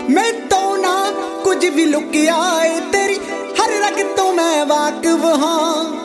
मैं तो ना कुछ भी लुकिया है तेरी हर रग तो मैं वाकिफ हाँ।